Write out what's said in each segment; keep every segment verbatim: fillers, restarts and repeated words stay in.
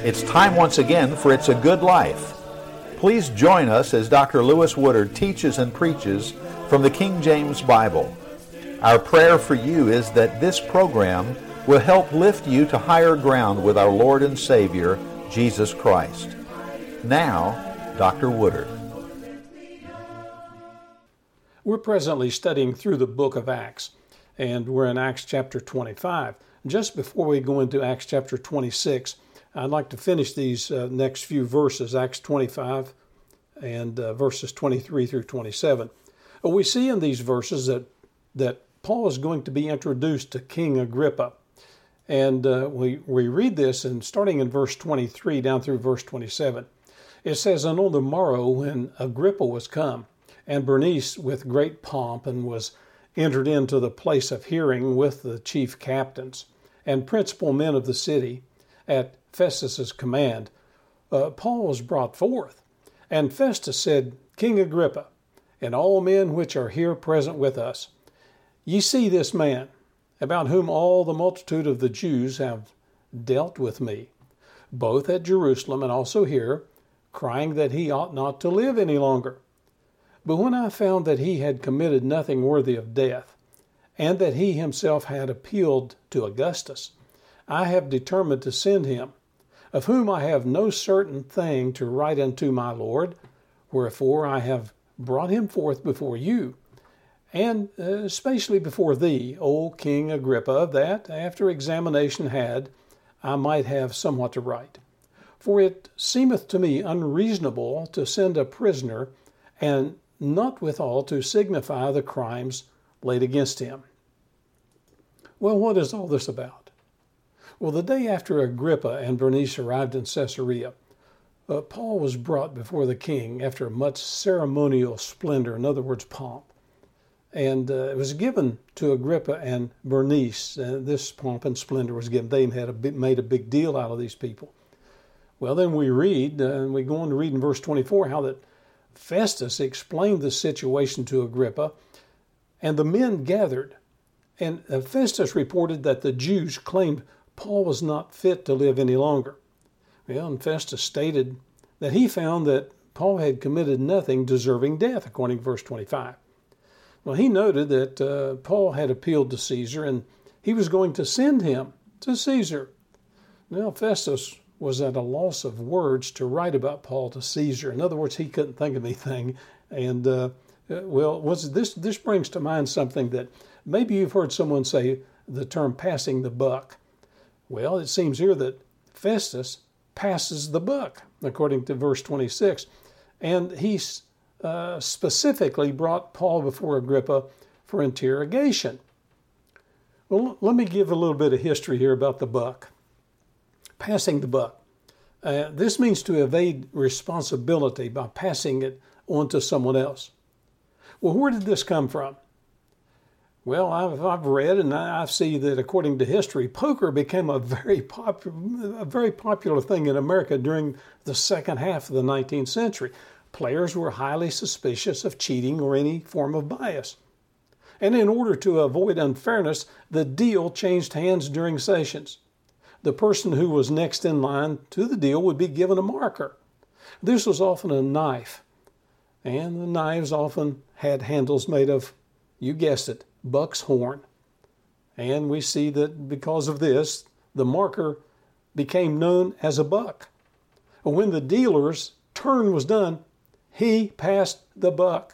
It's time once again for It's a Good Life. Please join us as Doctor Lewis Woodard teaches and preaches from the King James Bible. Our prayer for you is that this program will help lift you to higher ground with our Lord and Savior, Jesus Christ. Now, Doctor Woodard. We're presently studying through the book of Acts, and we're in Acts chapter twenty-five. Just before we go into Acts chapter twenty-six, I'd like to finish these uh, next few verses, Acts twenty-five and uh, verses twenty-three through twenty-seven. We see in these verses that, that Paul is going to be introduced to King Agrippa. And uh, we, we read this, and starting in verse twenty-three down through verse twenty-seven, it says, "And on the morrow when Agrippa was come, and Bernice with great pomp, and was entered into the place of hearing with the chief captains and principal men of the city, at Festus's command, uh, Paul was brought forth. And Festus said, King Agrippa, and all men which are here present with us, ye see this man, about whom all the multitude of the Jews have dealt with me, both at Jerusalem and also here, crying that he ought not to live any longer. But when I found that he had committed nothing worthy of death, and that he himself had appealed to Augustus, I have determined to send him, of whom I have no certain thing to write unto my Lord, wherefore I have brought him forth before you, and uh, especially before thee, O King Agrippa, that, after examination had, I might have somewhat to write. For it seemeth to me unreasonable to send a prisoner, and not withal to signify the crimes laid against him." Well, what is all this about? Well, the day after Agrippa and Bernice arrived in Caesarea, uh, Paul was brought before the king after much ceremonial splendor, in other words, pomp. And uh, it was given to Agrippa and Bernice. Uh, this pomp and splendor was given. They had a big, made a big deal out of these people. Well, then we read, uh, and we go on to read in verse twenty-four, how that Festus explained the situation to Agrippa, and the men gathered. And uh, Festus reported that the Jews claimed Paul was not fit to live any longer. Well, and Festus stated that he found that Paul had committed nothing deserving death, according to verse twenty-five. Well, he noted that uh, Paul had appealed to Caesar, and he was going to send him to Caesar. Now, Festus was at a loss of words to write about Paul to Caesar. In other words, he couldn't think of anything. And, uh, well, was this, this brings to mind something that maybe you've heard someone say, the term passing the buck. Well, it seems here that Festus passes the buck, according to verse twenty-six. And he uh, specifically brought Paul before Agrippa for interrogation. Well, let me give a little bit of history here about the buck. Passing the buck. Uh, this means to evade responsibility by passing it on to someone else. Well, where did this come from? Well, I've, I've read and I see that according to history, poker became a very popular, a very popular thing in America during the second half of the nineteenth century. Players were highly suspicious of cheating or any form of bias. And in order to avoid unfairness, the deal changed hands during sessions. The person who was next in line to the deal would be given a marker. This was often a knife, and the knives often had handles made of, you guessed it, buck's horn. And we see that because of this, the marker became known as a buck. When the dealer's turn was done, he passed the buck.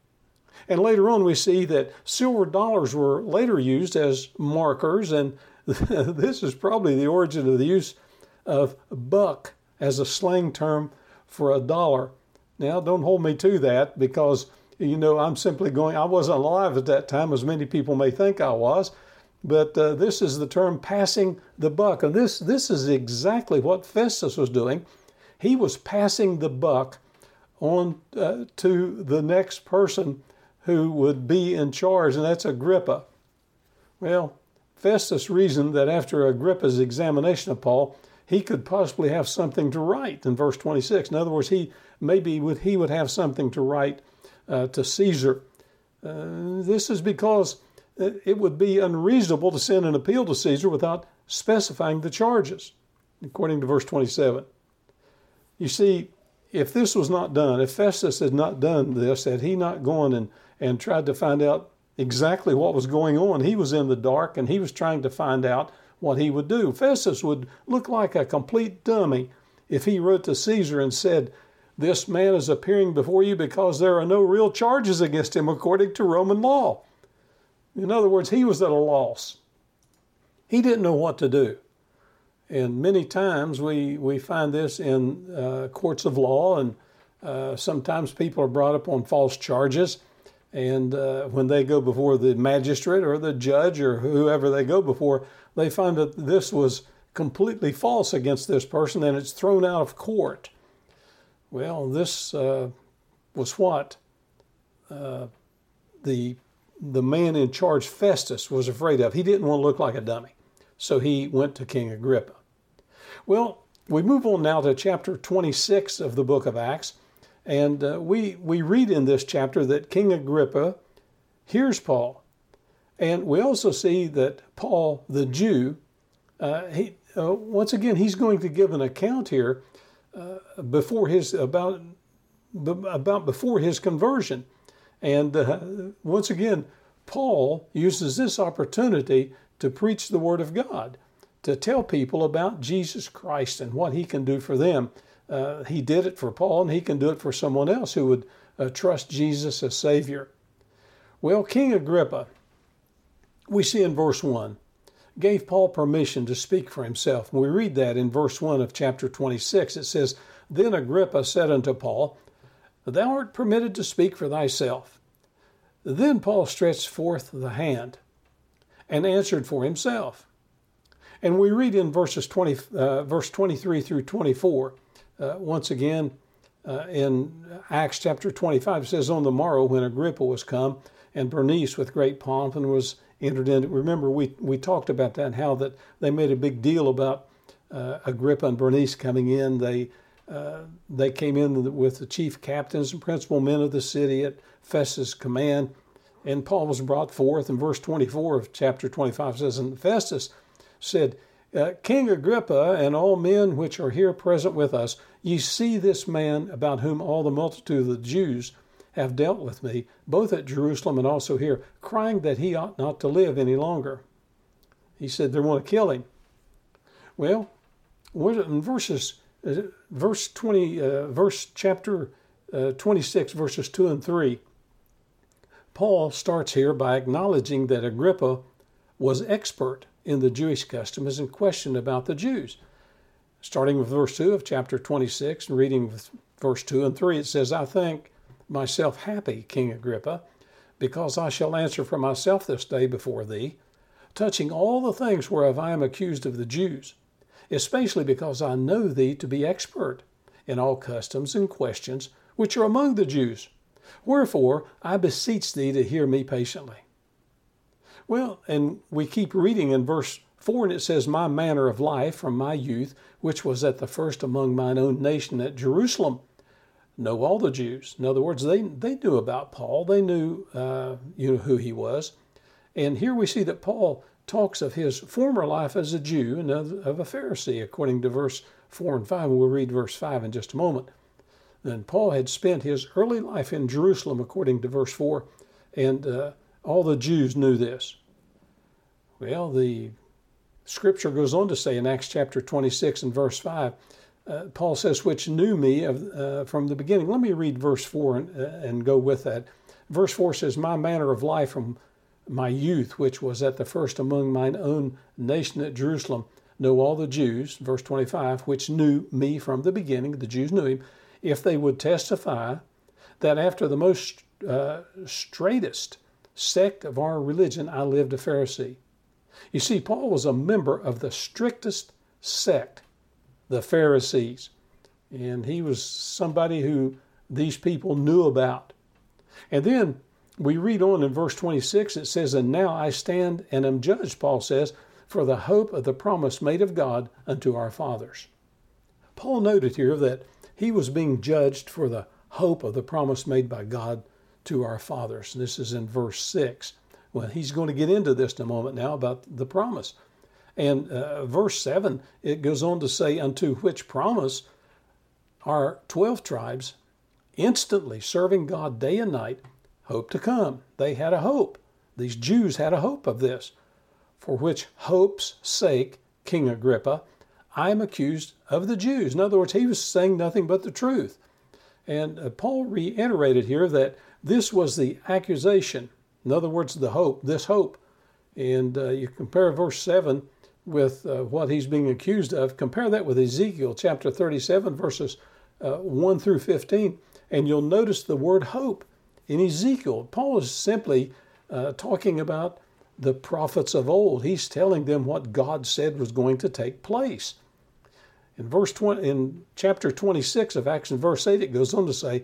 And later on we see that silver dollars were later used as markers, and this is probably the origin of the use of buck as a slang term for a dollar. Now, don't hold me to that because, you know, I'm simply going, I wasn't alive at that time, as many people may think I was, but uh, this is the term passing the buck. And this, this is exactly what Festus was doing. He was passing the buck on uh, to the next person who would be in charge, and that's Agrippa. Well, Festus reasoned that after Agrippa's examination of Paul, he could possibly have something to write in verse twenty-six. In other words, he maybe would, he would have something to write uh, to Caesar. Uh, this is because it would be unreasonable to send an appeal to Caesar without specifying the charges. according to verse twenty-seven. You see, if this was not done, if Festus had not done this, had he not gone and, and tried to find out exactly what was going on, he was in the dark and he was trying to find out what he would do. Festus would look like a complete dummy if he wrote to Caesar and said, "This man is appearing before you because there are no real charges against him according to Roman law." In other words, he was at a loss. He didn't know what to do. And many times we, we find this in uh, courts of law, and uh, sometimes people are brought up on false charges. And uh, when they go before the magistrate or the judge or whoever they go before, they find that this was completely false against this person, and it's thrown out of court. Well, this uh, was what uh, the the man in charge, Festus, was afraid of. He didn't want to look like a dummy, so he went to King Agrippa. Well, we move on now to chapter twenty-six of the book of Acts, and uh, we we read in this chapter that King Agrippa hears Paul, and we also see that Paul, the Jew, uh, he uh, once again he's going to give an account here uh, before his about about before his conversion. And uh, once again, Paul uses this opportunity to preach the Word of God, to tell people about Jesus Christ and what He can do for them. Uh, he did it for Paul, and He can do it for someone else who would uh, trust Jesus as Savior. Well, King Agrippa, we see in verse one, gave Paul permission to speak for himself. And we read that in verse one of chapter twenty-six. It says, "Then Agrippa said unto Paul, Thou art permitted to speak for thyself. Then Paul stretched forth the hand and answered for himself." And we read in verses twenty, uh, verse twenty-three through twenty-four, uh, once again uh, in Acts chapter twenty-five, it says, "On the morrow when Agrippa was come, and Bernice with great pomp and was entered into," remember we, we talked about that, how that they made a big deal about uh, Agrippa and Bernice coming in. They Uh, they came in with the chief captains and principal men of the city at Festus' command, and Paul was brought forth. And verse twenty-four of chapter twenty-five says, "And Festus said, uh, King Agrippa and all men which are here present with us, ye see this man about whom all the multitude of the Jews have dealt with me, both at Jerusalem and also here, crying that he ought not to live any longer." He said they want to kill him. Well, in verses Uh, verse twenty, uh, verse chapter uh, twenty-six, verses two and three, Paul starts here by acknowledging that Agrippa was expert in the Jewish customs and questioned about the Jews. Starting with verse two of chapter twenty-six and reading with verse two and three, it says, "I think myself happy, King Agrippa, because I shall answer for myself this day before thee, touching all the things whereof I am accused of the Jews, especially because I know thee to be expert in all customs and questions which are among the Jews. Wherefore, I beseech thee to hear me patiently." Well, and we keep reading in verse four, and it says, "My manner of life from my youth, which was at the first among mine own nation at Jerusalem, know all the Jews." In other words, they, they knew about Paul. They knew uh, you know, who he was. And here we see that Paul talks of his former life as a Jew and of, of a Pharisee, according to verse four and five. We'll read verse five in just a moment. Then Paul had spent his early life in Jerusalem, according to verse four, and uh, all the Jews knew this. Well, the scripture goes on to say in Acts chapter twenty-six and verse five, uh, Paul says, "which knew me of, uh, from the beginning." Let me read verse four and, uh, and go with that. Verse four says, "My manner of life from my youth, which was at the first among mine own nation at Jerusalem, know all the Jews," verse twenty-five, "which knew me from the beginning," the Jews knew him, "if they would testify that after the most uh, straightest sect of our religion I lived a Pharisee." You see, Paul was a member of the strictest sect, the Pharisees, and he was somebody who these people knew about. And then we read on in verse twenty-six, it says, "And now I stand and am judged," Paul says, "for the hope of the promise made of God unto our fathers." Paul noted here that he was being judged for the hope of the promise made by God to our fathers. This is in verse six. Well, he's going to get into this in a moment now about the promise. And uh, verse seven, it goes on to say, unto which promise our twelve tribes, instantly serving God day and night, hope to come. They had a hope. These Jews had a hope of this. For which hope's sake, King Agrippa, I am accused of the Jews. In other words, he was saying nothing but the truth. And uh, Paul reiterated here that this was the accusation. In other words, the hope, this hope. And uh, you compare verse seven with uh, what he's being accused of. Compare that with Ezekiel chapter thirty-seven, verses uh, one through fifteen. And you'll notice the word hope in Ezekiel. Paul is simply uh, talking about the prophets of old. He's telling them what God said was going to take place. In verse twenty, in chapter twenty-six of Acts, in verse eight, it goes on to say,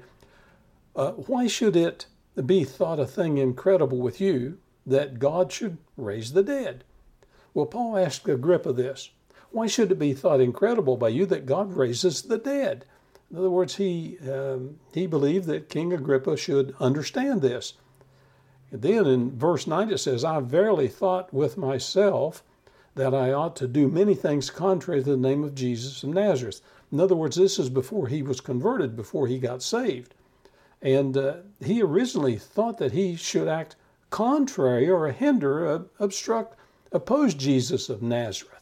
uh, why should it be thought a thing incredible with you that God should raise the dead? Well, Paul asked Agrippa this. Why should it be thought incredible by you that God raises the dead? In other words, he um, he believed that King Agrippa should understand this. And then in verse nine it says, I verily thought with myself that I ought to do many things contrary to the name of Jesus of Nazareth. In other words, this is before he was converted, before he got saved. And uh, he originally thought that he should act contrary or hinder, uh, obstruct, oppose Jesus of Nazareth.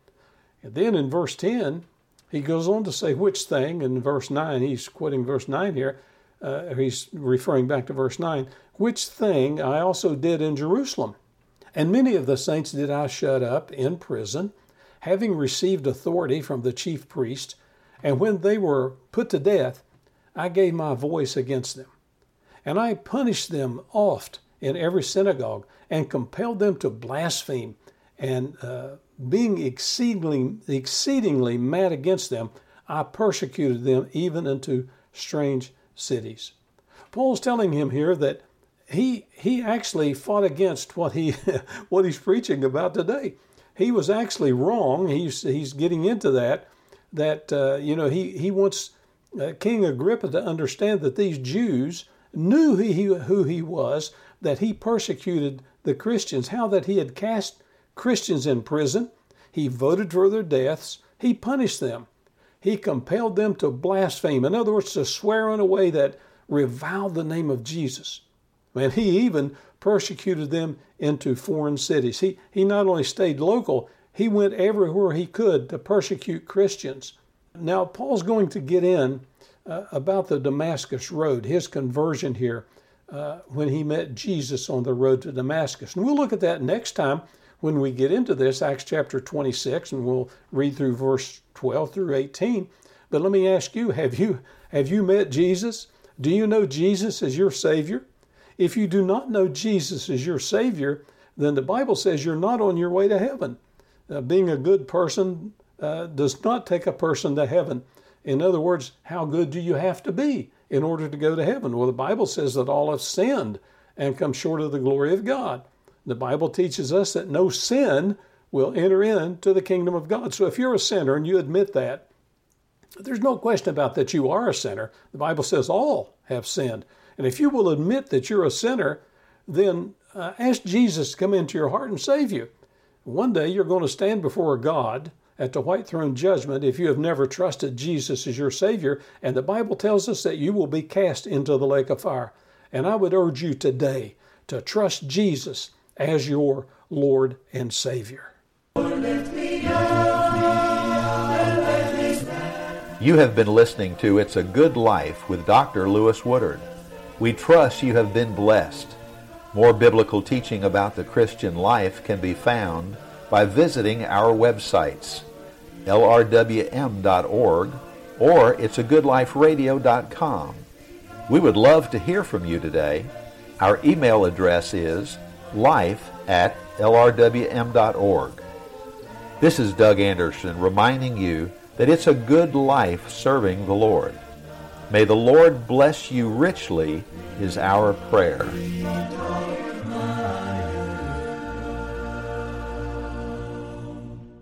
And then in verse ten, he goes on to say which thing. In verse nine, he's quoting verse nine here. Uh, he's referring back to verse nine. Which thing I also did in Jerusalem. And many of the saints did I shut up in prison, having received authority from the chief priests. And when they were put to death, I gave my voice against them. And I punished them oft in every synagogue, and compelled them to blaspheme. And uh, being exceedingly, exceedingly mad against them, I persecuted them even into strange cities. Paul's telling him here that he he actually fought against what he what he's preaching about today. He was actually wrong. He's he's getting into that. That uh, you know he he wants uh, King Agrippa to understand that these Jews knew who he who he was. That he persecuted the Christians. How that he had cast Christians in prison. He voted for their deaths. He punished them. He compelled them to blaspheme. In other words, to swear in a way that reviled the name of Jesus. And he even persecuted them into foreign cities. He, he not only stayed local, he went everywhere he could to persecute Christians. Now, Paul's going to get in uh, about the Damascus Road, his conversion here uh, when he met Jesus on the road to Damascus. And we'll look at that next time when we get into this, Acts chapter twenty-six, and we'll read through verse twelve through eighteen. But let me ask you, have you, have you met Jesus? Do you know Jesus as your Savior? If you do not know Jesus as your Savior, then the Bible says you're not on your way to heaven. Uh, being a good person uh, does not take a person to heaven. In other words, how good do you have to be in order to go to heaven? Well, the Bible says that all have sinned and come short of the glory of God. The Bible teaches us that no sin will enter into the kingdom of God. So if you're a sinner and you admit that, there's no question about that you are a sinner. The Bible says all have sinned. And if you will admit that you're a sinner, then uh, ask Jesus to come into your heart and save you. One day you're going to stand before God at the white throne judgment if you have never trusted Jesus as your Savior. And the Bible tells us that you will be cast into the lake of fire. And I would urge you today to trust Jesus as your Lord and Savior. You have been listening to It's a Good Life with Doctor Lewis Woodard. We trust you have been blessed. More biblical teaching about the Christian life can be found by visiting our websites, L R W M dot org or it's a good life radio dot com. We would love to hear from you today. Our email address is life at L R W M dot org. This is Doug Anderson reminding you that it's a good life serving the Lord. May the Lord bless you richly is our prayer.